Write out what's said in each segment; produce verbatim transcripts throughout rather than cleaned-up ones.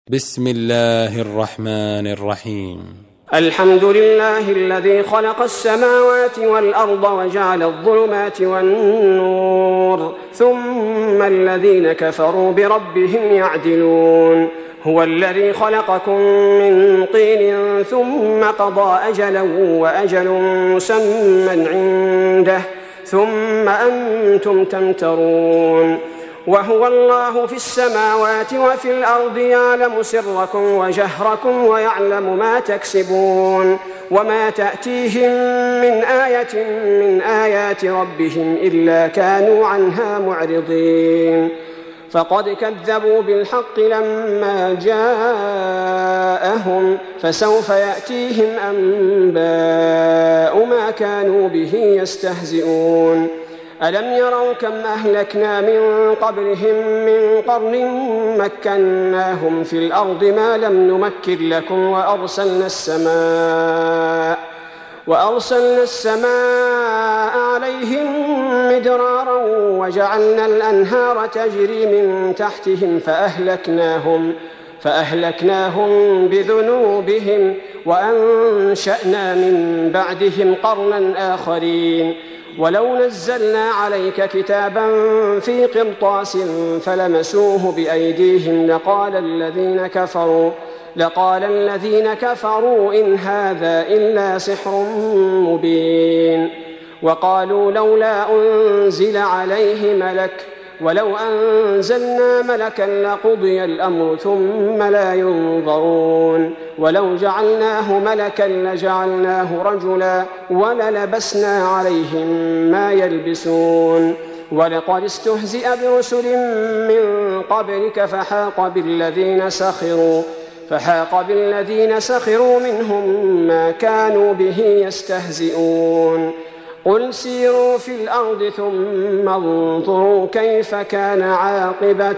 بسم الله الرحمن الرحيم. الحمد لله الذي خلق السماوات والأرض وجعل الظلمات والنور ثم الذين كفروا بربهم يعدلون. هو الذي خلقكم من طين ثم قضى أجلا وأجل مسمى عنده ثم أنتم تمترون. وهو الله في السماوات وفي الأرض يعلم سركم وجهركم ويعلم ما تكسبون وما تأتيهم من آية من آيات ربهم إلا كانوا عنها معرضين. فقد كذبوا بالحق لما جاءهم فسوف يأتيهم أنباء ما كانوا به يستهزئون. ألم يروا كم أهلكنا من قبلهم من قرن مكناهم في الأرض ما لم نمكن لكم وأرسلنا السماء وأرسلنا السماء عليهم مدرارا وجعلنا الأنهار تجري من تحتهم فأهلكناهم فأهلكناهم بذنوبهم وأنشأنا من بعدهم قرنا آخرين. ولو نزلنا عليك كتابا في قرطاس فلمسوه بأيديهم لقال الذين كفروا لقال الذين كفروا إن هذا إلا سحر مبين. وقالوا لولا أنزل عليه ملك ولو أنزلنا ملكا لقضي الأمر ثم لا ينظرون. ولو جعلناه ملكا لجعلناه رجلا وللبسنا عليهم ما يلبسون. ولقد استهزئ برسل من قبلك فحاق بالذين سخروا فحاق بالذين سخروا منهم ما كانوا به يستهزئون. قل سيروا في الأرض ثم انظروا كيف كان عاقبة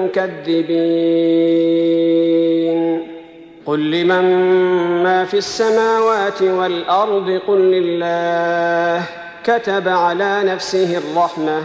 المكذبين. قل لمن ما في السماوات والأرض قل لله كتب على نفسه الرحمة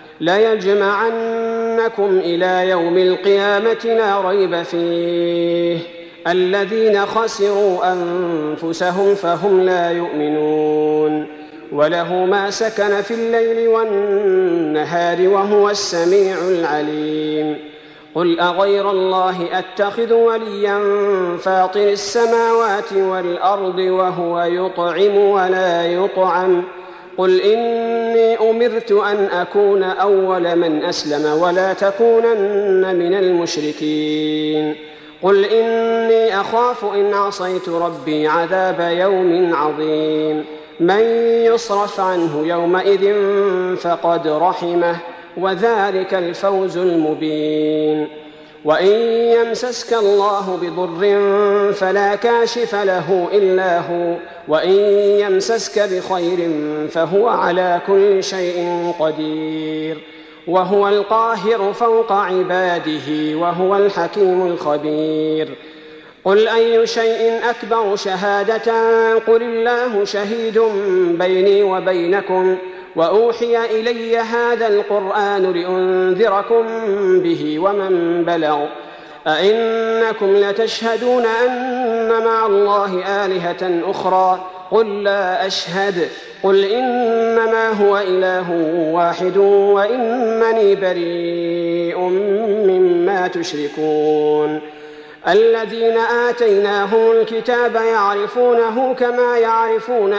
ليجمعنكم إلى يوم القيامة لا ريب فيه الذين خسروا أنفسهم فهم لا يؤمنون. وله ما سكن في الليل والنهار وهو السميع العليم. قل أغير الله أتخذ وليا فاطر السماوات والأرض وهو يطعم ولا يطعم قل إني أمرت أن أكون أول من أسلم ولا تكونن من المشركين. قل إني أخاف إن عصيت ربي عذاب يوم عظيم. من يصرف عنه يومئذ فقد رحمه وذلك الفوز المبين. وإن يمسسك الله بضر فلا كاشف له إلا هو وإن يمسسك بخير فهو على كل شيء قدير وهو القاهر فوق عباده وهو الحكيم الخبير. قل أي شيء أكبر شهادة قل الله شهيد بيني وبينكم وأوحي إلي هذا القرآن لأنذركم به ومن بلغ أئنكم لتشهدون أن مع الله آلهة أخرى قل لا أشهد قل إنما هو إله واحد وإنني بريء مما تشركون. الذين آتيناهم الكتاب يعرفونه كما يعرفون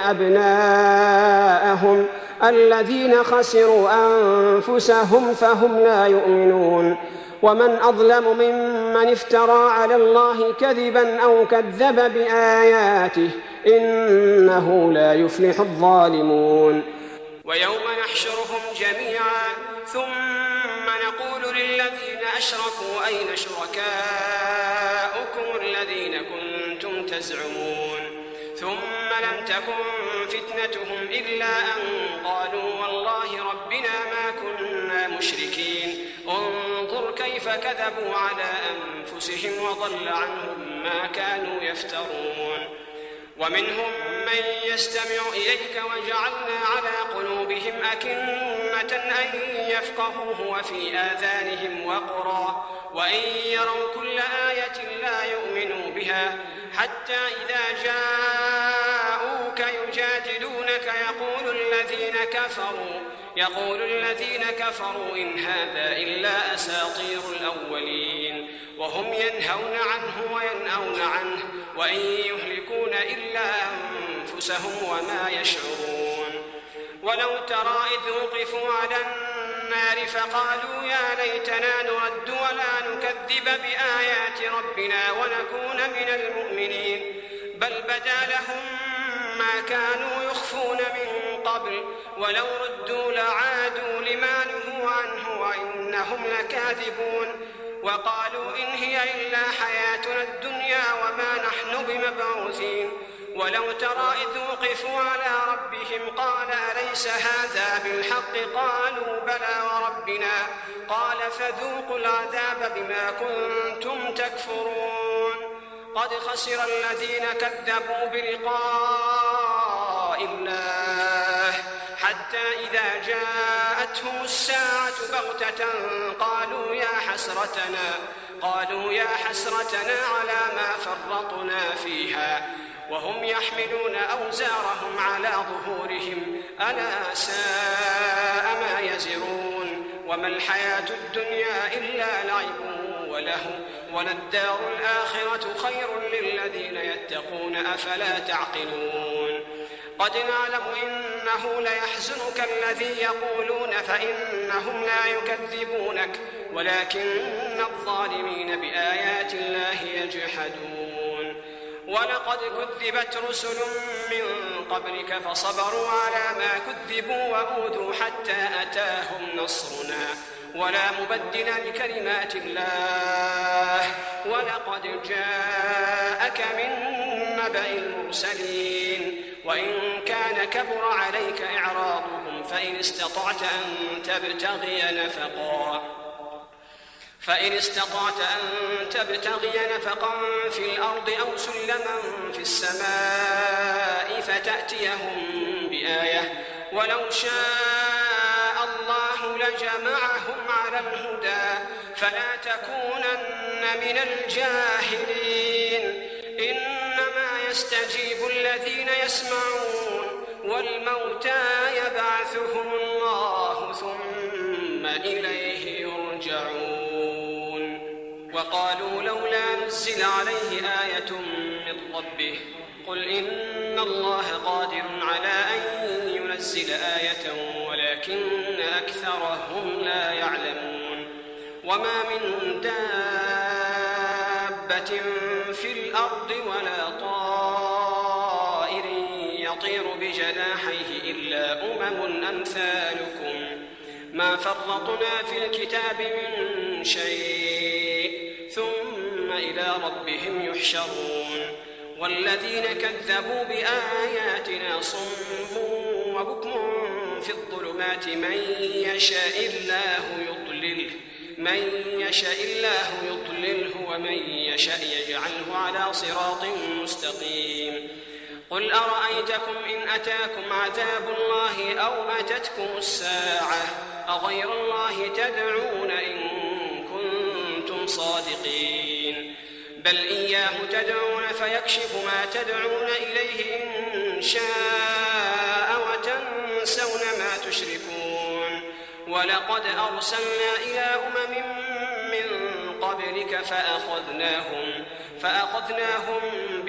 أبناءهم الذين خسروا أنفسهم فهم لا يؤمنون. ومن أظلم ممن افترى على الله كذبا أو كذب بآياته إنه لا يفلح الظالمون. ويوم نحشرهم جميعا ثم نقول للذين أشركوا أين شركاؤكم الذين كنتم تزعمون ثم لم تكن فتنتهم إلا أن قالوا والله ربنا ما كنا مشركين. انظر كيف كذبوا على أنفسهم وضل عنهم ما كانوا يفترون. ومنهم من يستمع إليك وجعلنا على قلوبهم أكنة أن يفقهوه وفي آذانهم وقرا وإن يروا كل آية لا حتى إذا جاءوك يجادلونك يقول الذين كفروا يقول الذين كفروا إن هذا إلا أساطير الأولين وهم ينهون عنه وينأون عنه وإن يهلكون إلا أنفسهم وما يشعرون. ولو ترى إذ وقفوا على النار فقالوا يا ليتنا نرد ولا نكذب بآيات ربنا ونكون من المؤمنين بل بدا لهم ما كانوا يخفون من قبل ولو ردوا لعادوا لما نهوا عنه وإنهم لكاذبون. وقالوا إن هي إلا حياتنا الدنيا وما نحن بمبعوثين. ولو ترى إذ وقفوا على ربهم قال أليس هذا بالحق قالوا بلى وربنا قال فذوقوا العذاب بما كنتم تكفرون. قد خسر الذين كذبوا بلقاء الله حتى إذا جاءتهم الساعة بغتة قالوا يا حسرتنا قالوا يا حسرتنا على ما فرطنا فيها وهم يحملون أوزارهم على ظهورهم ألا ساء ما يزرون. وما الحياة الدنيا إلا لعب وله وللدار الآخرة خير للذين يتقون أفلا تعقلون. قد نعلم إنه ليحزنك الذي يقولون فإنهم لا يكذبونك ولكن الظالمين بآيات الله يجحدون. ولقد كذبت رسل من قبلك فصبروا على ما كذبوا وأوذوا حتى أتاهم نصرنا ولا مبدل لكلمات الله ولقد جاءك من نبأ المرسلين. وإن كان كبر عليك إعراضهم فإن استطعت أن تبتغي نفقا فإن استطعت أن تبتغي نفقا في الأرض أو سلما في السماء فتأتيهم بآية ولو شاء الله لجمعهم على الهدى فلا تكونن من الجاهلين. إنما يستجيب الذين يسمعون والموتى يبعثهم الله ثم إليه يرجعون. وقالوا لولا نزل عليه آية من ربه قل إن الله قادر على أن ينزل آية ولكن أكثرهم لا يعلمون. وما من دابة في الأرض ولا طائر يطير بجناحيه إلا أمم أمثالكم ما فرطنا في الكتاب من شيء ثم إلى ربهم يحشرون. والذين كذبوا بآياتنا صم وبكم في الظلمات من يشاء الله يضلله من يشاء الله يضلله ومن يشاء يجعله على صراط مستقيم. قل أرأيتكم إن أتاكم عذاب الله أو أتتكم الساعة أغير الله تدعون إن كنتم صادقين بل إياه تدعون فيكشف ما تدعون إليه إن شاء وتنسون ما تشركون. ولقد أرسلنا إلى أمم من قبلك فأخذناهم فأخذناهم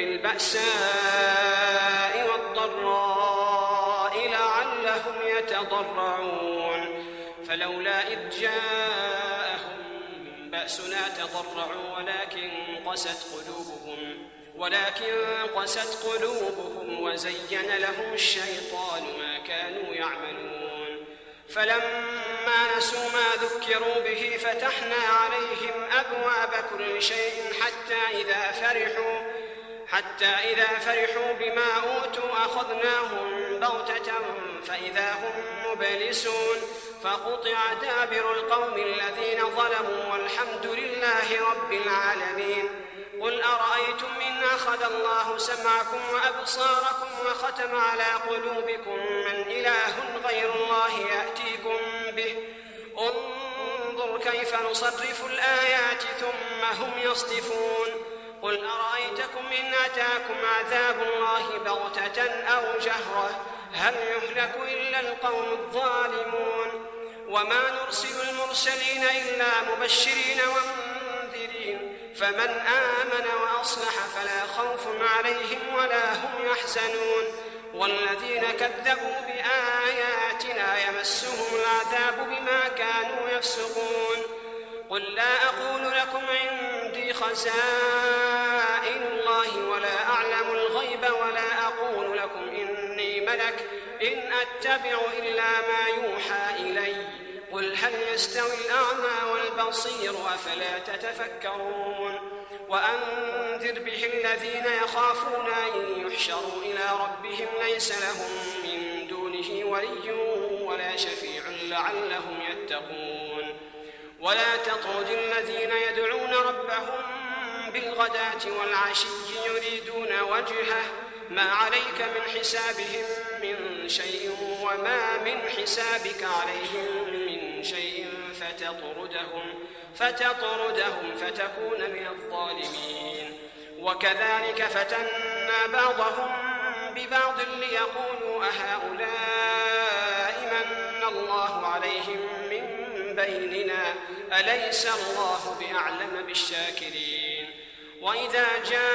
بالبأساء والضراء لعلهم يتضرعون. فلولا إذ جاءهم بأسنا تضرعوا ولكن قست قلوبهم ولكن قست قلوبهم وزين لهم الشيطان ما كانوا يعملون. فلما نسوا ما ذكروا به فتحنا عليهم أبواب كل شيء حتى إذا فرحوا حتى إذا فرحوا بما أوتوا أخذناهم بغتة فإذا هم مبلسون. فقطع دابر القوم الذين ظلموا والحمد لله رب العالمين. قل أرأيتم إن أخذ الله سمعكم وأبصاركم وختم على قلوبكم من إله غير الله يأتيكم به انظر كيف نصرف الآيات ثم هم يصدفون. قل أرأيتكم إن يأتاكم عذاب الله بغتة أو جهرة هل يهلك إلا القوم الظالمون وما نرسل المرسلين إلا مبشرين ومنذرين فمن آمن وأصلح فلا خوف عليهم ولا هم يحزنون والذين كذبوا بآياتنا يمسهم العذاب بما كانوا يفسقون قل لا أقول لكم عندي خزائن الله ولا أعلم الغيب ولا أقول لكم إني ملك إن أتبع إلا ما يوحى إلي قل هل يستوي الأعمى والبصير أفلا تتفكرون وأنذر به الذين يخافون أن يحشروا إلى ربهم ليس لهم من دونه ولي ولا شفيع لعلهم يتقون ولا تطرد الذين يدعون ربهم بالغداة والعشي يريدون وجهه ما عليك من حسابهم من شيء وما من حسابك عليهم من شيء فتطردهم فتطردهم فتكون من الظالمين وكذلك فتنا بعضهم ببعض ليقولوا أهؤلاء من الله عليهم من بيننا أليس الله بأعلم بالشاكرين وإذا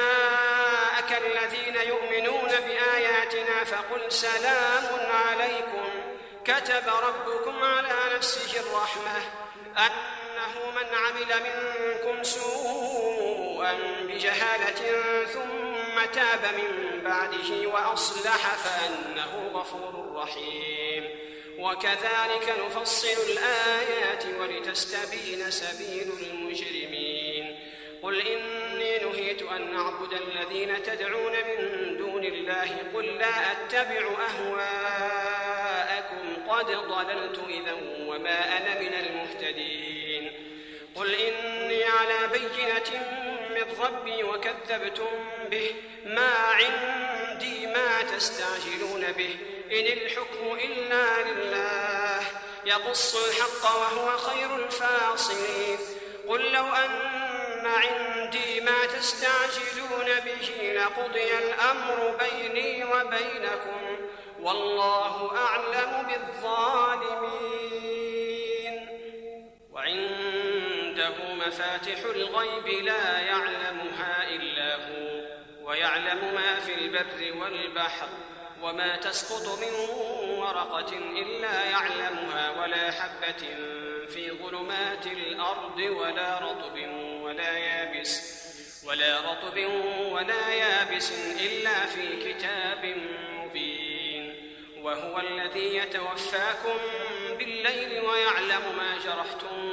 جاءك الذين يؤمنون بآياتنا فقل سلام عليكم كتب ربكم على نفسه الرحمة أنه من عمل منكم سوءا بجهالة ثم تاب من بعده وأصلح فأنه غفور رحيم وكذلك نفصل الآيات ولتستبين سبيل المجرمين قل إني نهيت أن أعبد الذين تدعون من دون الله قل لا أتبع أهواءكم قد ضللت إذا وما أنا من المهتدين قل إني على بينة من ربي وكذبتم به ما عندي ما تستعجلون به إن الحكم إلا لله يقص الحق وهو خير الفاصلين قل لو أن عندي ما تستعجلون به لقضي الأمر بيني وبينكم والله أعلم بالظالمين وعنده مفاتح الغيب لا يعلمها إلا هو ويعلم ما في البر والبحر وما تسقط من ورقة إلا يعلمها ولا حبة في ظلمات الأرض ولا رطب ولا يابس ولا رطب ولا يابس إلا في كتاب مبين وهو الذي يتوفاكم بالليل ويعلم ما جرحتم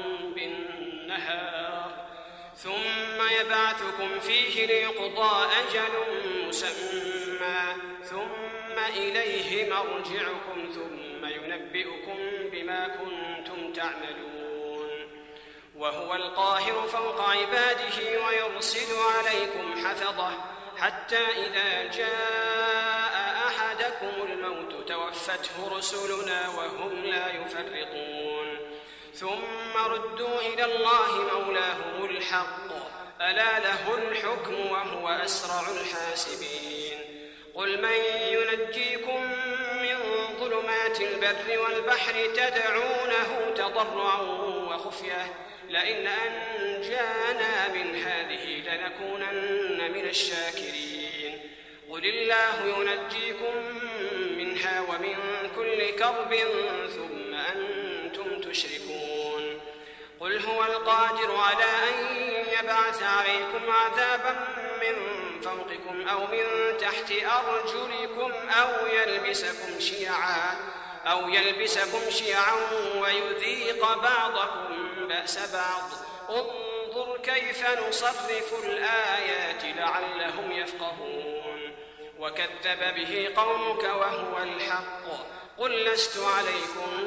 بالنهار ثم يبعثكم فيه ليقضى أجل مسمى ثم إليه مرجعكم ثم ينبئكم بما كنتم تعملون وهو القاهر فوق عباده ويرسل عليكم حفظه حتى إذا جاء أحدكم الموت توفته رسلنا وهم لا يفرطون ثم ردوا إلى الله مولاهم الحق ألا له الحكم وهو أسرع الحاسبين قل من ينجيكم من ظلمات البر والبحر تدعونه تضرعا وخفية لئن أنجانا من هذه لنكونن من الشاكرين قل الله ينجيكم منها ومن كل كرب ثم أنتم تشركون قل هو القادر على أن يبعث عليكم عذابا من فوقكم أو من تحت أرجلكم أو يلبسكم شيعا أو يلبسكم شيعا ويذيق بعضكم بأس بعض انظر كيف نصرف الآيات لعلهم يفقهون وكذب به قومك وهو الحق قل لست عليكم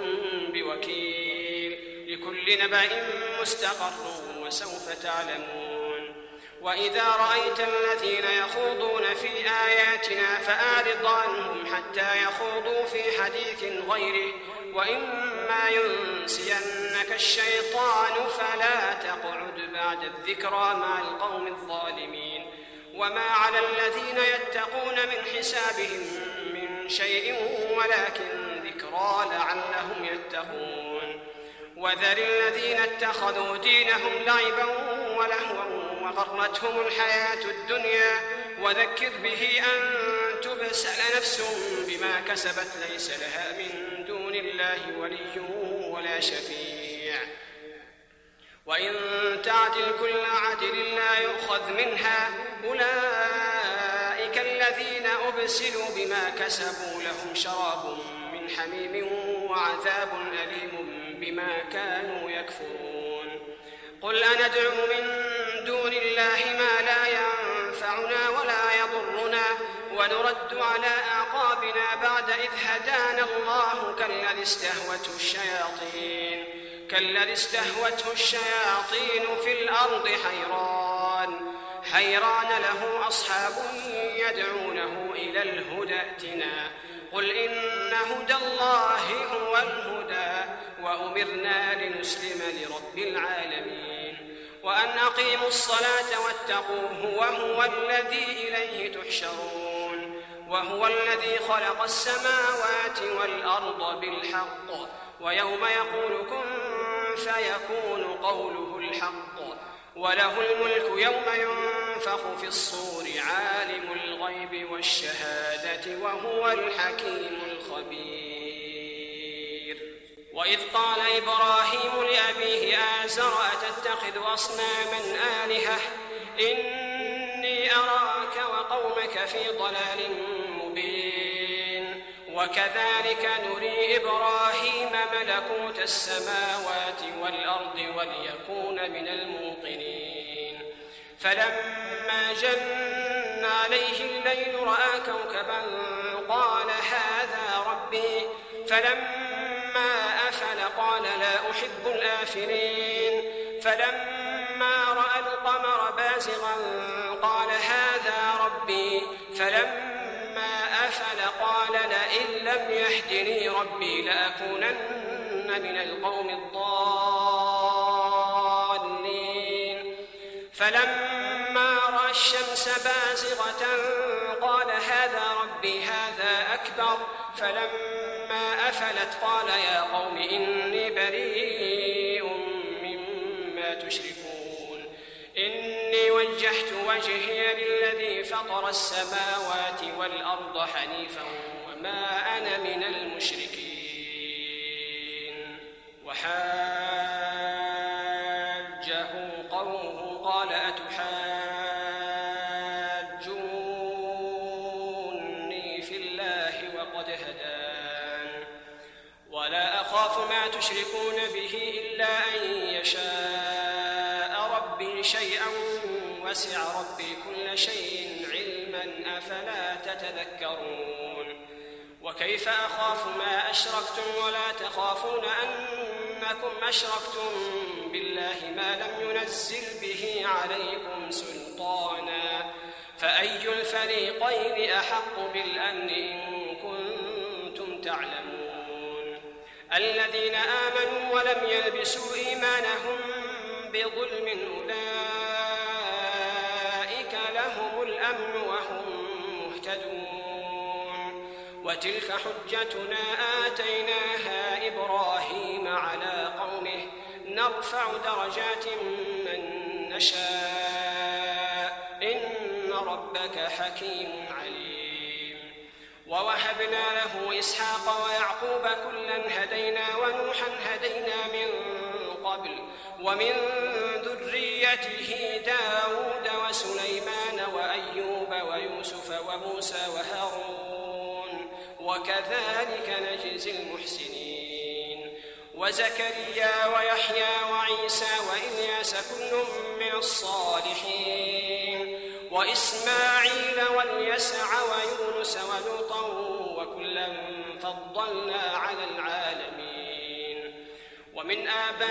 بوكيل لكل نبأ مستقر وسوف تعلمون وإذا رأيت الذين يخوضون في آياتنا فأعرض عنهم حتى يخوضوا في حديث غيره وإما ينسينك الشيطان فلا تقعد بعد الذكرى مع القوم الظالمين وما على الذين يتقون من حسابهم من شيء ولكن ذكرى لعلهم يتقون وذر الذين اتخذوا دينهم لعبا ولهوا وغرتهم الحياة الدنيا وذكر به أن تبسل نفس بما كسبت ليس لها من دون الله ولي ولا شفيع وإن تعدل كل عدل لا يؤخذ منها أولئك الذين أبسلوا بما كسبوا لهم شراب من حميم وعذاب أليم بما كانوا يكفرون قل أندعو من دون الله ما لا ينفعنا ولا يضرنا ونرد على أعقابنا بعد إذ هدانا الله كالذي استهوته الشياطين كالذي استهوته الشياطين في الأرض حيران حيران له أصحاب يدعونه إلى الهدى ائتنا قل إن هدى الله هو الهدى وأمرنا لنسلم لرب العالمين وأن أقيموا الصلاة واتقوه وهو الذي إليه تحشرون وهو الذي خلق السماوات والأرض بالحق ويوم يقول كن فيكون قوله الحق وله الملك يوم ينفخ في الصور عالم الغيب والشهادة وهو الحكيم الخبير وإذ قال إبراهيم لأبيه آزر أتتخذ أصناما آلهة إني أراك وقومك في ضلال مبين وكذلك نري إبراهيم ملكوت السماوات والأرض وليكون من الموقنين فلما جن عليه الليل رأى كوكبا قال هذا ربي فلما أفل قال لا أحب الآفلين فلما رأى القمر بازغا قال هذا ربي فلما أفل قال لئن لم يهدني ربي لأكونن من القوم الضالين فلما رأى الشمس بازغة قال هذا ربي هذا أكبر فلما أفلت قال يا قوم إني بريء مما تشركون إني وجهت وجهي للذي فطر السماوات والأرض حنيفا وما أنا من المشركين وحاجه قومه قال أتحاجوني في الله وقد هدان ولا أخاف ما تشركون به إلا أن يشاء ربي شيئا وسع ربي كل شيء علما أفلا تتذكرون وكيف أخاف ما أشركتم ولا تخافون أنكم أشركتم بالله ما لم ينزل به عليكم سلطانا فأي الفريقين أحق بالأمن إن كنتم تعلمون الذين آمنوا ولم يلبسوا إيمانهم بظلم أولئك لهم الأمن وهم مهتدون وتلك حجتنا آتيناها إبراهيم على قومه نرفع درجات من نشاء إن ربك حكيم عليم ووهبنا له إسحاق ويعقوب كلا هدينا ونوحا هدينا من قبل ومن ذريته داود وسليمان وأيوب ويوسف وموسى وهارون وكذلك نجزي المحسنين وزكريا ويحيى وعيسى وإلياس كل من الصالحين وإسماعيل واليسع ويونس ولوطا وكلا فضلنا على العالمين ومن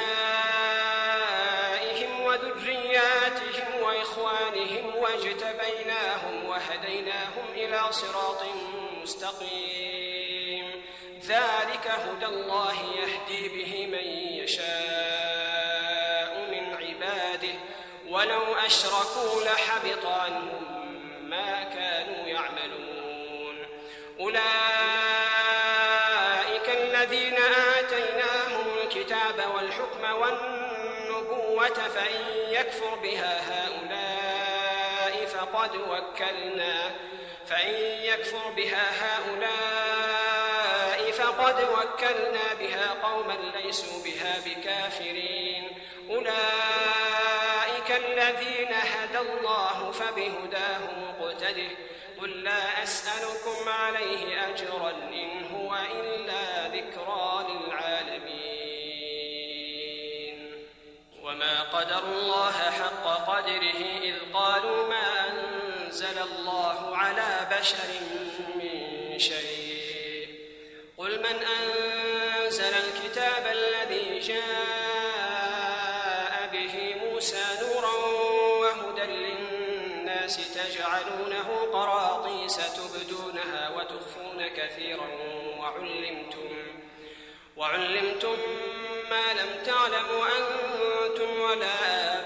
آبائهم وذرياتهم وإخوانهم واجتبيناهم وهديناهم إلى صراط مستقيم ذلك هدى الله يهدي به من يشاء من عباده ولو أشركوا لحبط عنهم أولئك الذين آتيناهم الكتاب والحكم والنبوة فإن يكفر بها هؤلاء فقد وكلنا فإن يكفر بها هؤلاء فقد وكلنا بها قوما ليسوا بها بكافرين أولئك الذين هدى الله فبهداه مقتده قل لا أسألكم عليه أجرا إن هو إلا ذكرى للعالمين وما قدروا الله حق قدره إذ قالوا ما أنزل الله على بشر من شيء قل من أنزل الكتاب الذي جاء به موسى نورا وهدى للناس تجعلونه قراطيس تبدونها وتخفون كثيرا وعلمتم, وعلمتم ما لم تعلموا أنتم ولا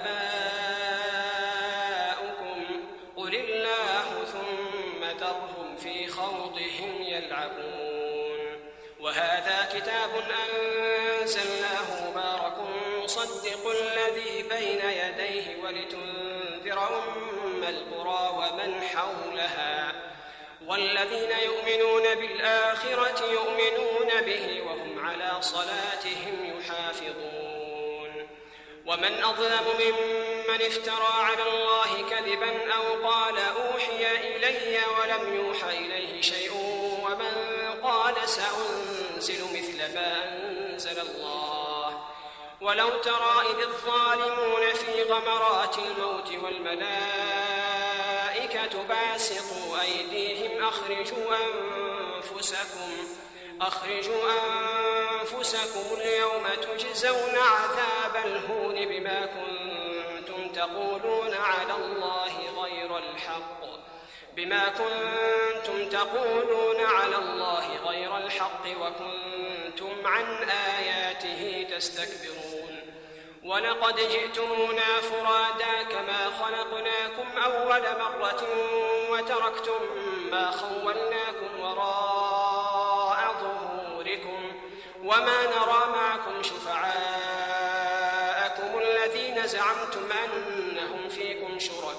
آباؤكم قل الله ثم ذرهم في خوضهم يلعبون وهذا كتاب أنزلناه مبارك مصدق الذي بين يديه ولتنذر أم القرى ومن حولها والذين يؤمنون بالآخرة يؤمنون به وهم على صلاتهم يحافظون ومن أظلم ممن افترى على الله كذبا أو قال أوحي إلي ولم يوحى إليه شيء ومن قال سأنزل مثل ما أنزل الله ولو ترى إذ الظالمون في غمرات الموت والملائكة باسطوا أيديهم أخرجوا أنفسكم أخرجوا أنفسكم اليوم تجزون عذاب الهون بما كنتم تقولون على الله غير الحق بما كنتم تقولون على الله غير الحق وكنتم عن آياته تستكبرون ولقد جئتمونا فرادا كما خلقناكم أول مرة وتركتم ما خولناكم وراء ظهوركم وما نرى معكم شفعاءكم الذين زعمتم أنهم فيكم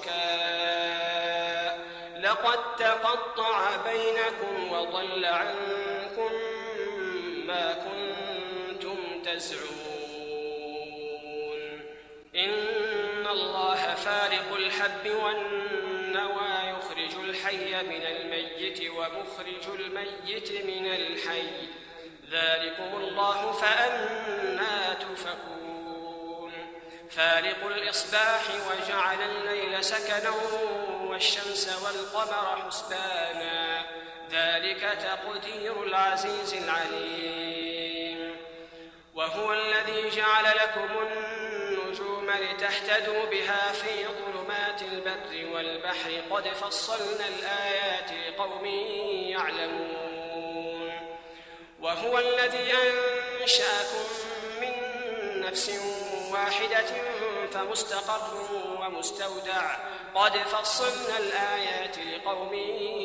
شركاء لقد تقطع بينكم وضل عنكم ما كنتم تزعمون إن الله فارق الحب والنوى يخرج الحي من الميت ومخرج الميت من الحي ذلكم الله فأنى تؤفكون فارق الإصباح وجعل الليل سكنا والشمس والقمر حسبانا ذلك تقدير العزيز العليم وهو الذي جعل لكم النجوم لتهتدوا بها في ظلمات البر والبحر قد فصلنا الآيات لقوم يعلمون وهو الذي أنشأكم من نفس واحدة فمستقر ومستودع قد فصلنا الآيات لقوم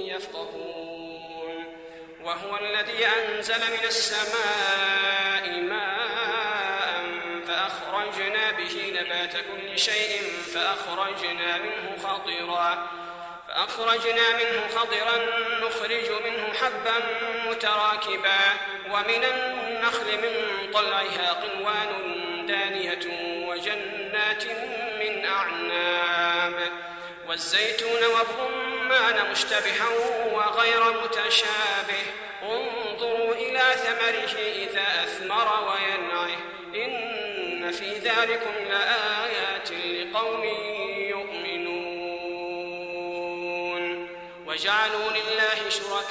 يفقهون وهو الذي أنزل من السماء ماء فأخرجنا به نبات كل شيء فأخرجنا منه خضرا فأخرجنا منه خضرا نخرج منه حبا متراكبا ومن النخل من طلعها قنوان دانية وجنات من أعناب والزيتون والرمان مشتبها وغير متشابه انظروا إلى ثمره إذا أثمر وينعه إن في ذلكم لآيات لقوم يؤمنون وجعلوا لله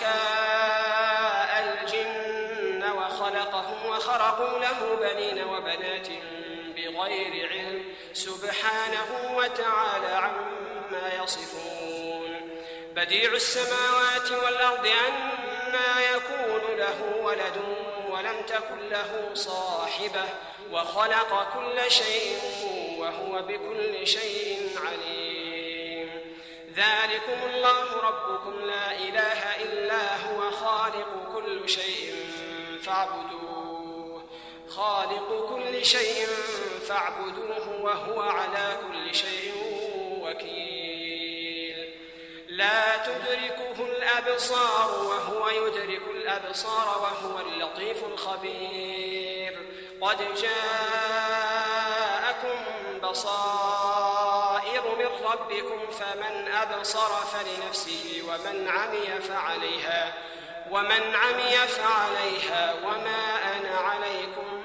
شركاء الجن وخلقهم وخرقوا له بنين وبنات بغير علم سبحانه وتعالى عما يصفون بديع السماوات والأرض أنى يكون له ولد ولم تكن له صاحبة وخلق كل شيء وهو بكل شيء عليم ذلكم الله ربكم لا إله إلا هو خالق كل شيء فاعبدوه خالق كل شيء فاعبدوه وهو على كل شيء وكيل لا تدركه الأبصار وهو يدرك الأبصار وهو اللطيف الخبير قد جاءكم بصائر من ربكم فمن أبصر فلنفسه ومن عمي فعليها ومن عمي فعليها وما أنا عليكم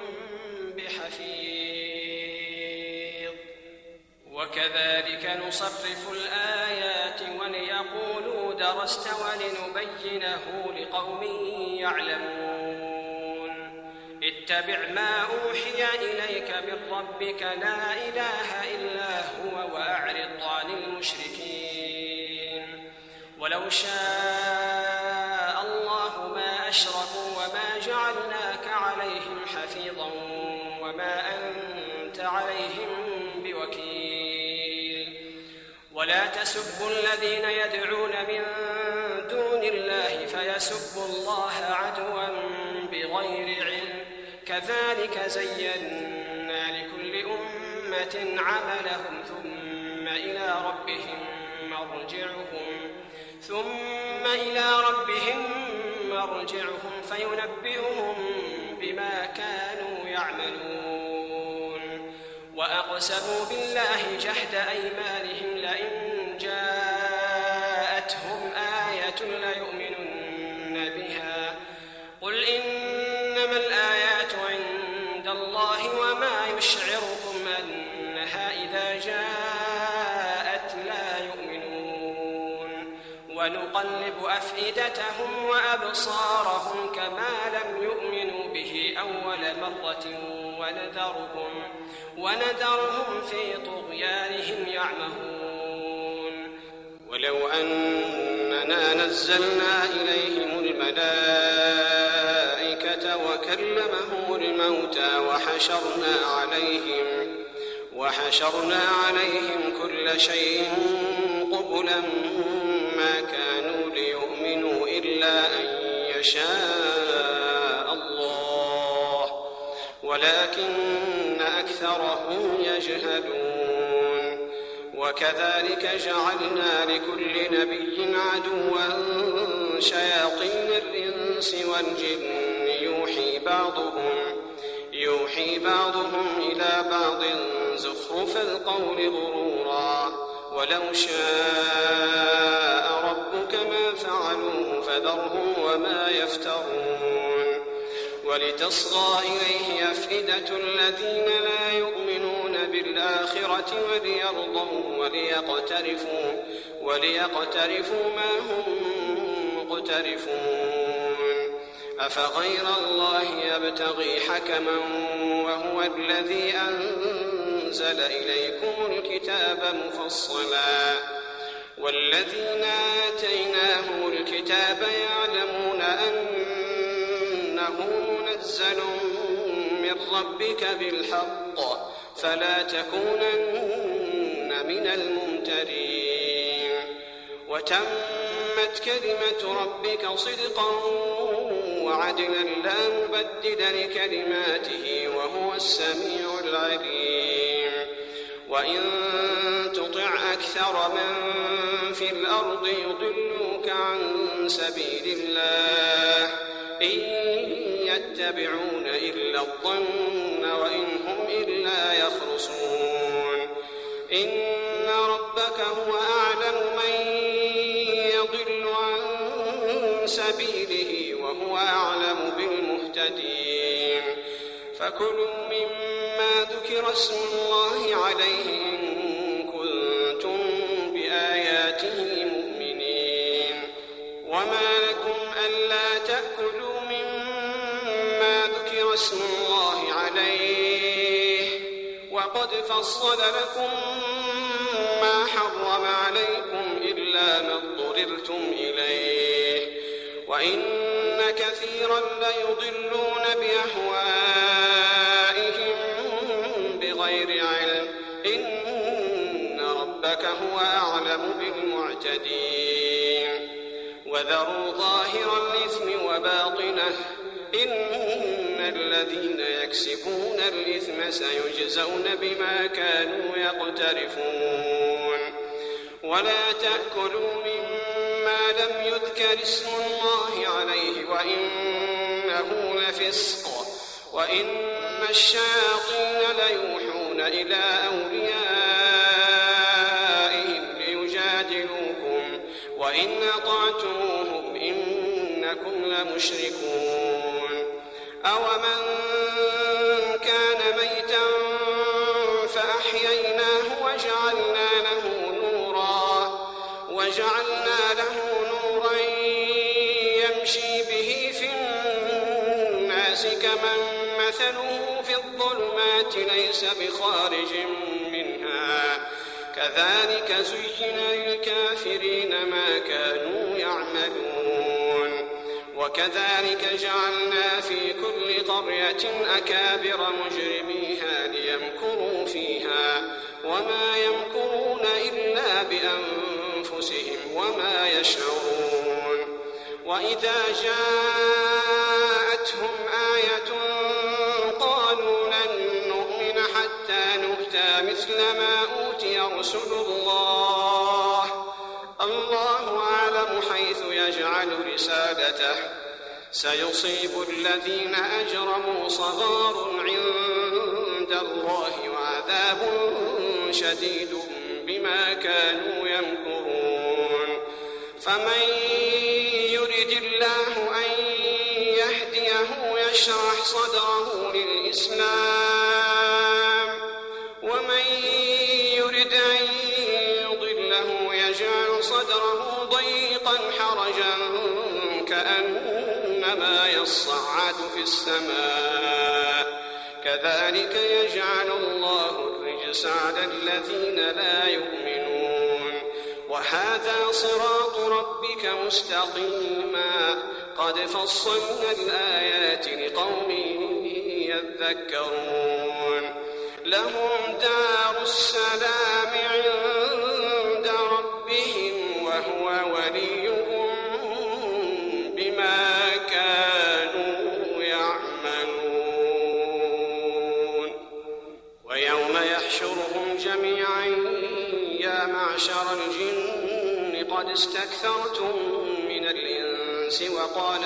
بحفيظ وكذلك نصرف الآيات وليقولوا درست ولنبينه لقوم يعلمون اتبع ما أوحي إليك من ربك لا إله إلا هو وأعرض عن المشركين ولو شاء الله ما أشركوا وما جعلناك عليهم حفيظا وما أنت عليهم بوكيل ولا تسبوا الذين يدعون من دون الله فيسبوا الله عدوا بغير علم كذلك زينا لكل أمة عملهم ثم إلى ربهم مرجعهم ثم إلى ربهم مرجعهم فينبئهم بما كانوا يعملون وأقسموا بالله جهد أيمانهم لئن جاءتهم آية ليؤمنن بها قل إنما الآيات عند الله وما يشعركم أنها إذا جاءت لا يؤمنون ونقلب أفئدتهم وأبصارهم كما لم يؤمنوا به أول مرة ونذرهم, ونذرهم في طغيانهم يعمهون ولو أننا نزلنا إليهم الملائكة وكلمهم الموتى وحشرنا عليهم وحشرنا عليهم كل شيء قبلا ما كانوا ليؤمنوا إلا أن يشاء الله ولكن أكثرهم يجهلون وكذلك جعلنا لكل نبي عدوا شياطين الإنس والجن يوحي بعضهم يوحي بعضهم إلى بعض زخرف القول غرورا ولو شاء ربك ما فعلوه فذرهم وما يفترون ولتصغى إليه أفئدة الذين لا يؤمنون بالآخرة وليرضوا وليقترفوا, وليقترفوا ما هم مقترفون أفغير الله يبتغي حكما وهو الذي أنزل إليكم الكتاب مفصلا والذين آتيناهم الكتاب يعلمون أنه منزل من ربك بالحق فلا تكونن من الممترين وتمت كلمة ربك صدقا وعدلا لا مبدل لكلماته وهو السميع العليم وإن تطع أكثر من في الأرض يضلوك عن سبيل الله إن يتبعون إلا الظن وإن هم إلا يخرصون إن ربك هو أعلم من يضل عن سبيله وهو أعلم بالمهتدين فكلوا مما ذكر اسم الله عليه إن كنتم بآياته مؤمنين وما لكم ألا تأكلوا مما ذكر اسم الله عليه وقد فصل لكم ما حرم عليكم إلا ما اضطررتم إليه وإن كثيرا ليضلون بأهوائهم بغير علم إن ربك هو أعلم بالمعتدين وذروا ظاهر الإثم وباطنه إن الذين يكسبون الإثم سيجزون بما كانوا يقترفون ولا تأكلوا مما لم يذكر اسم الله عليه وإنه لفسق وإن الشياطين ليوحون إلى أوليائهم ليجادلوكم وإن أطعتموهم إنكم لمشركون أومن كان ميتا فأحييناه وجعلنا له نورا وجعلنا له نورا يمشي به في الناس كمن مثله في الظلمات ليس بخارج منها كذلك زين للكافرين ما كانوا يعملون وكذلك جعلنا في كل قرية أكابر مجرميها ليمكروا فيها وما يمكرون إلا بأنفسهم وما يشعرون وإذا جاءتهم آية قالوا لن نؤمن حتى نؤتى مثل ما أوتي رسل الله الله أعلم حيث يجعل رسالته سيصيب الذين أجرموا صغار عند الله وعذاب شديد بما كانوا يمكرون فمن يرد الله أن يهديه يشرح صدره للإسلام ومن يرد أن يضله يجعل صدره ضيقا حرجا كأنما يصعد في السماء كذلك يجعل الله الرجس على الذين لا يؤمنون وهذا صراط ربك مستقيما قد فصلنا الآيات لقوم يذكرون لهم دار السلام عند ربهم وهو وليهم بما كانوا يعملون ويوم يحشرهم جميعا يا معشر الجن قد استكثرتم من الإنس وقال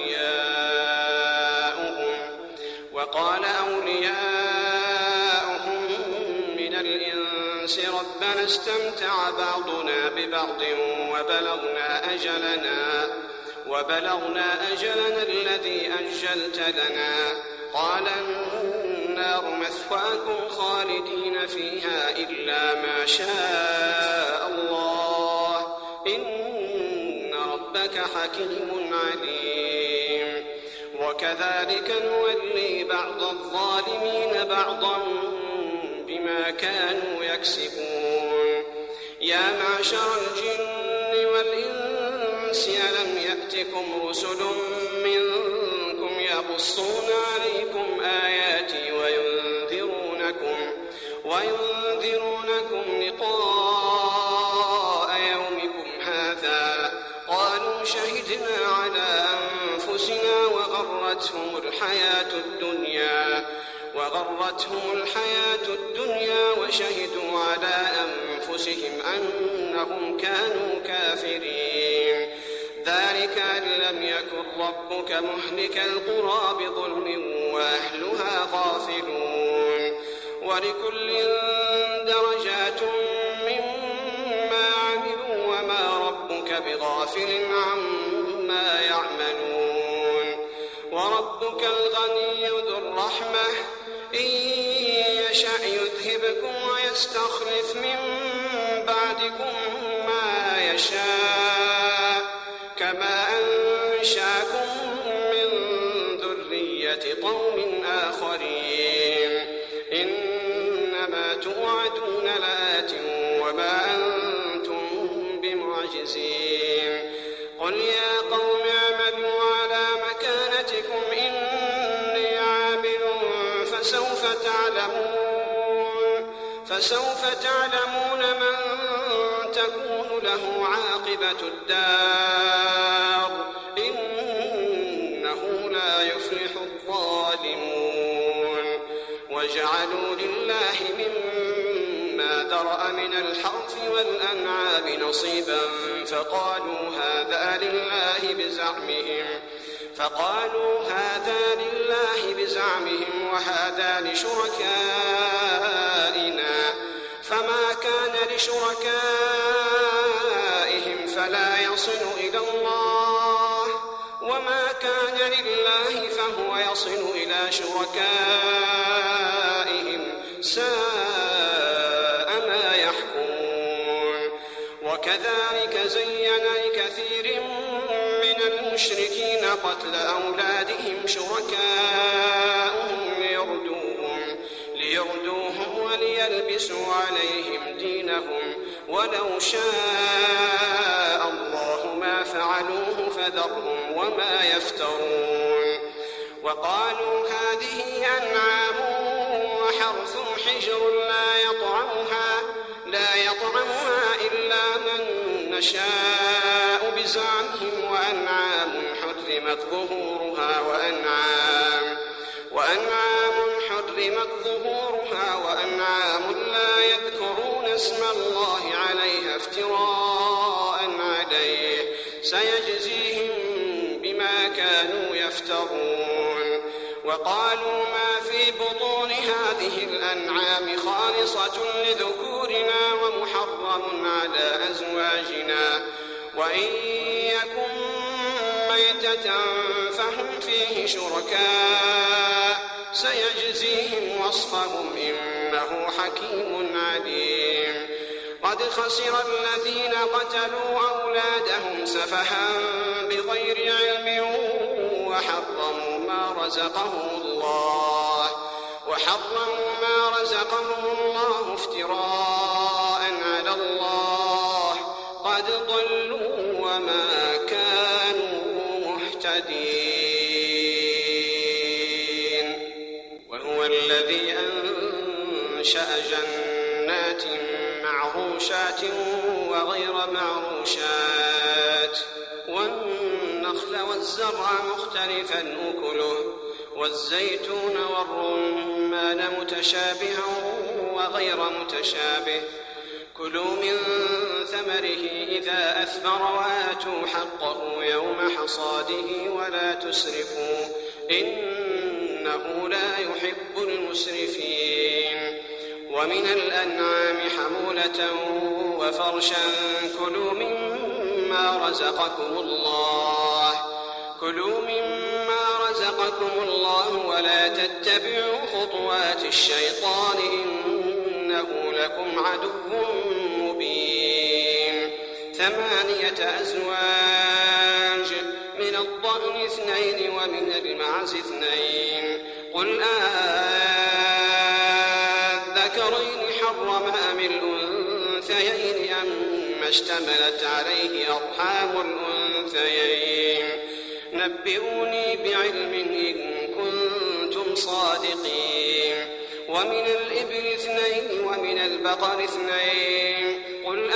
أولياؤهم وقال أولياؤهم من الإنس ربنا استمتع بعضنا ببعض وبلغنا أجلنا وبلغنا أجلنا الذي أجلت لنا قال النار مثواكم خالدين فيها إلا ما شاء الله إن ربك حكيم عليم وكذلك نولي بعض الظالمين بعضا بما كانوا يكسبون يا معشر الجن والإنس ألم يأتكم رسل منكم يقصون عليكم آياتي وينذرونكم وينذرونكم لقاء يومكم هذا قالوا شهدنا على أنفسنا وغرتهم الحياة الدنيا وغرتهم الحياة الدنيا وشهدوا على أنفسهم أنهم كانوا كافرين ذلك أن لم يكن ربك مهلك القرى بظلم وأهلها غافلون ولكل درجات مما عملوا وما ربك بغافل عما يعملون وربك الغني ذو الرحمة إن يشأ يذهبكم ويستخلف من بعدكم ما يشاء كما أنشاكم من ذرية قوم آخرين إنما توعدون لآت وما أنتم بمعجزين قل يا قوم اعملوا على مكانتكم إني عامل فسوف تعلمون فسوف تعلمون من تكون له عاقبة الدار وجعلوا لله مما ذرأ من الحرث والأنعام نصيبا فقالوا هذا لله بزعمهم فقالوا هذا لله بزعمهم وهذا لشركائنا فما كان لشركائهم فلا يصل إلى الله وما كان لله فهو يصل إلى شركائهم ساء ما يحكمون. وكذلك زين لكثير من المشركين قتل أولادهم شركاءهم ليردوهم, ليردوهم وليلبسوا عليهم دينهم ولو شاء الله ما فعلوه فذرهم وما يفترون. وقالوا هذه أنعام وحرث حجر لا يطعمها, لا يطعمها إلا من نشاء بزعمهم وأنعام حرمت ظهورها وأنعام, وأنعام حرمت ظهورها وأنعام لا يذكرون اسم الله عليها افتراء عليه سيجزيهم بما كانوا يفترون. وقالوا ما في بطون هذه الأنعام خالصة لذكورنا ومحرم على أزواجنا وإن يكن ميتة فهم فيه شركاء سيجزيهم وصفهم إنه حكيم عليم. قد خسر الذين قتلوا أولادهم سفها بغير علم وحرموا ما رزقهم الله وحرموا ما رزقهم الله افتراء على الله قد ضلوا وما كانوا مهتدين. وهو الذي أنشأ جنات معروشات وغير معروشات والنخل والزرع مختلفا أكله والزيتون والرمان متشابها وغير متشابه كلوا من ثمره إذا أثمر وآتوا حقه يوم حصاده ولا تسرفوا إنه لا يحب المسرفين. ومن الأنعام حمولة وفرشا كلوا مما رزقكم الله كلوا مما رزقكم الله ولا تتبعوا خطوات الشيطان إنه لكم عدو مبين. ثمانية أزواج من الضأن اثنين ومن المعز اثنين قل آذكرين حرم أم الأنثيين أما اشتملت عليه أرحام الأنثيين نبئوني بعلم إن كنتم صادقين. ومن الإبل اثنين ومن البقر اثنين قل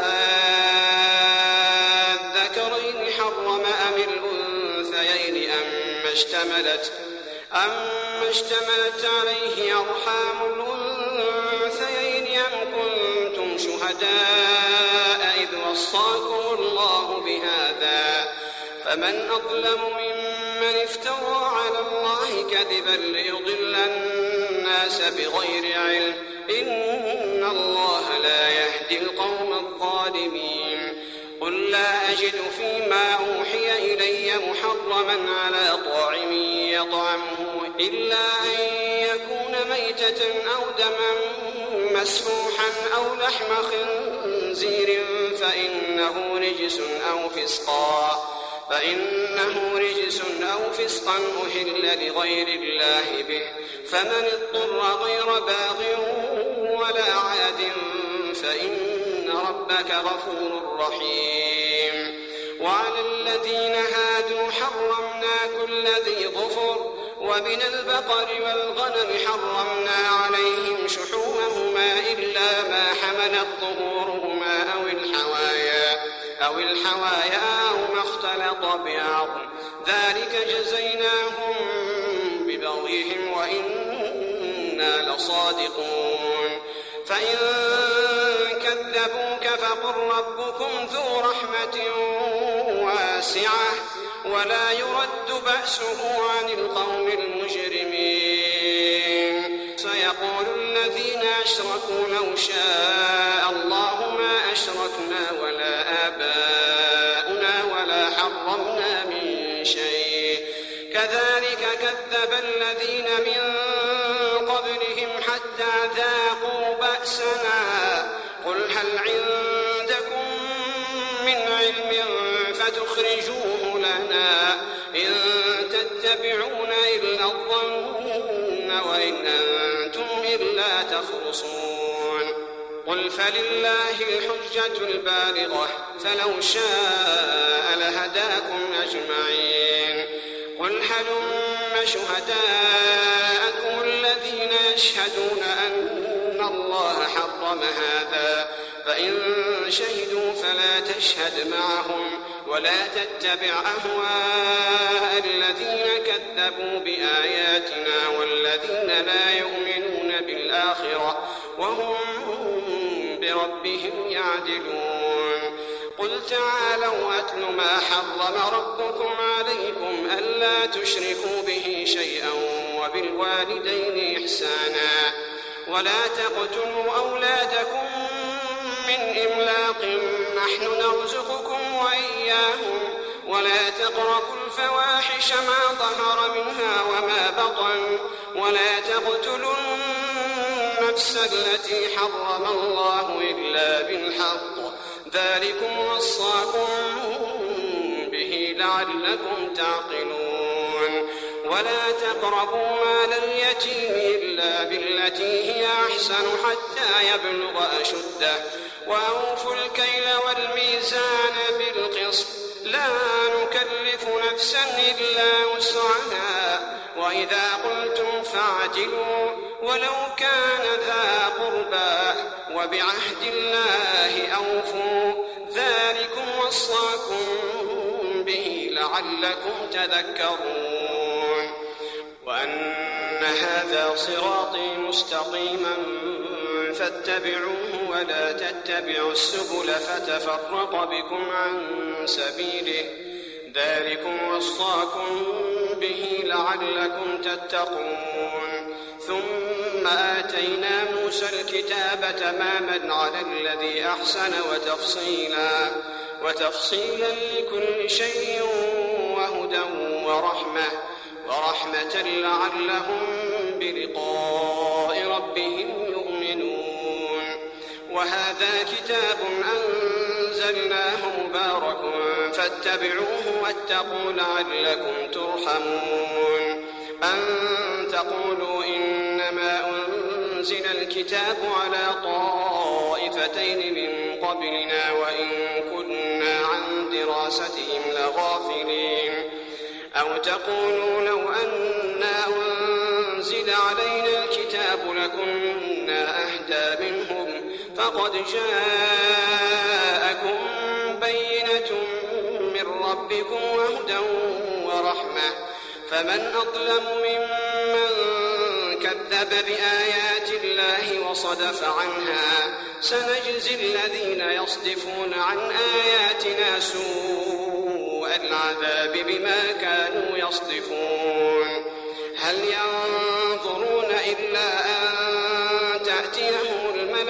آذكرين حرم أم الأنثيين أما اشتملت أما اشتملت عليه أرحام الأنثيين أم كنتم شهداء إذ وصاكم الله بهذا فمن أظلم ممن افترى على الله كذبا ليضل الناس بغير علم إن الله لا يهدي القوم الظالمين. قل لا أجد فيما أوحي إلي محرما على طاعم يطعمه إلا أن يكون ميتة أو دما مسفوحا أو لحم خنزير فإنه رجس أو فسقا فإنه رجس أو فسقا أهل لغير الله به فمن اضطر غير باغ ولا عاد فإن ربك غفور رحيم. وعلى الذين هادوا حرمنا كل ذي ظفر ومن البقر والغنم حرمنا عليهم شحومهما إلا ما حملت ظهورهما أو الحوايا أو الحوايا أو ما اختلط بعظم ذلك جزيناهم ببغيهم وإنا إنا لصادقون فإن كذبوك فقل ربكم ذو رحمة واسعة ولا يرد بأسه عن القوم المجرمين سيقول الذين أشركوا لو شاء الله ما أشركنا ولا آباؤنا ولا حرمنا من شيء كذلك كذب الذين من قبلهم حتى ذاقوا بأسنا قل هل عندكم من علم فتخرجوه لنا إن تتبعون إلا الظن وإن أنتم إلا تخرصون قل فلله الحجة البالغة فلو شاء لهداكم أجمعين قل هلم شهداءكم الذين يشهدون أن الله حرم هذا فإن شهدوا فلا تشهد معهم ولا تتبع أهواء الذين كذبوا بآياتنا والذين لا يؤمنون بالآخرة وهم بربهم يعدلون قل تعالوا أتل ما حرم ربكم عليكم ألا تشركوا به شيئا وبالوالدين إحسانا ولا تقتلوا أولادكم من إملاق نحن نرزقكم وإياهم ولا تقربوا الفواحش ما ظهر منها وما بطن ولا تقتلوا النفس التي حرم الله إلا بالحق ذلكم وصاكم به لعلكم تعقلون ولا تقربوا مال اليتيم إلا بالتي هي أحسن حتى يبلغ أشده وأوفوا الكيل والميزان بالقسط لا نكلف نفسا إلا وسعها وإذا قلتم فاعدلوا ولو كان ذا قربى وبعهد الله أوفوا ذلكم وصاكم به لعلكم تذكرون وأن هذا صراطي مستقيما فاتبعوه ولا تتبعوا السبل فتفرق بكم عن سبيله ذلكم وصاكم به لعلكم تتقون ثم آتينا موسى الكتاب تماما على الذي أحسن وتفصيلا وتفصيلا لكل شيء وهدى ورحمة ورحمة لعلهم بلقاء ربهم يؤمنون وهذا كتاب أنزلناه مبارك فاتبعوه واتقوا لعلكم ترحمون أن تقولوا إنما أنزل الكتاب على طائفتين من قبلنا وإن كنا عن دراستهم لغافلين أو تقولوا لو أنا أنزل علينا الكتاب لكنا أهدى منهم فقد جاءكم بينة من ربكم وهدى ورحمة فمن أظلم ممن كذب بآيات الله وصدف عنها سنجزي الذين يصدفون عن آياتنا سوء العذاب بما كانوا يصدفون هل ينظرون إلا أن تأتيهم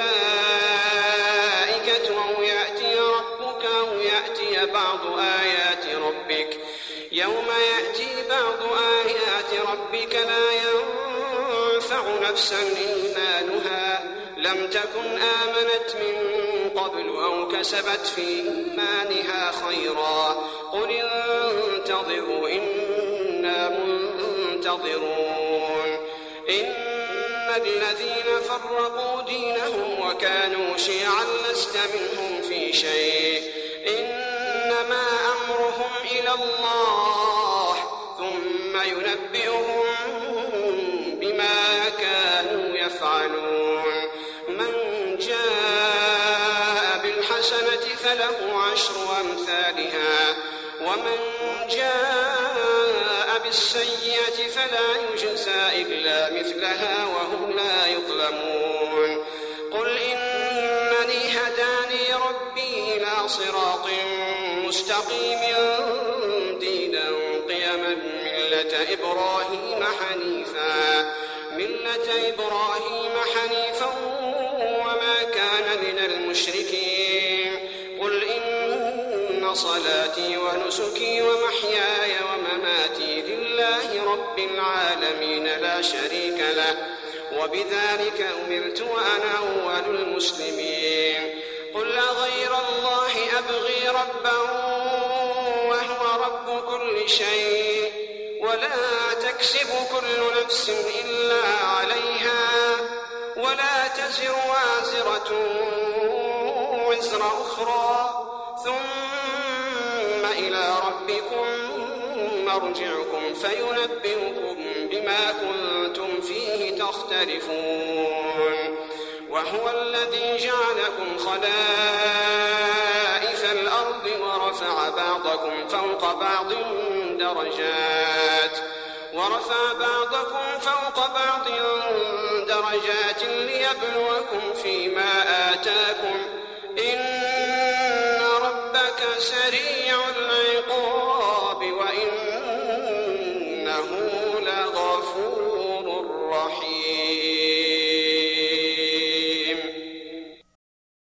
الملائكة أو يأتي ربك أو يأتي بعض آيات ربك يوم يأتي بعض آيات ربك لا ينفع نفسا إيمانها لم تكن آمنت من قبل أو كسبت في إيمانها خيرا قل انتظروا إنا منتظرون إن الذين فرقوا دينهم وكانوا شيعا لست منهم في شيء إنما أمرهم إلى الله ثم ينبئهم بما كانوا يفعلون من جاء بالحسنة فله عشر أمثالها ومن جاء بالسيئة فلا يجزى إلا مثلها وهم لا يظلمون قل إنني هداني ربي إلى صراط مستقيم دينا قيما ملة إبراهيم حنيفا ملة إبراهيم حنيفا وما كان من المشركين قل إن صلاتي ونسكي ومحياي ومماتي لله رب العالمين لا شريك له وبذلك أمرت وأنا أول المسلمين قل أغير الله أبغي ربا وهو رب كل شيء ولا تكسب كل نفس إلا عليها ولا تزر وازرة وزر أخرى ثم إلى ربكم مرجعكم فينبئكم بما كنتم فيه تختلفون وهو الذي جعلكم خلائف الأرض ورفع بعضكم فوق بعض درجات ورفع بعضكم فوق بعض درجات ليبلوكم فيما آتاكم إن ربك سريع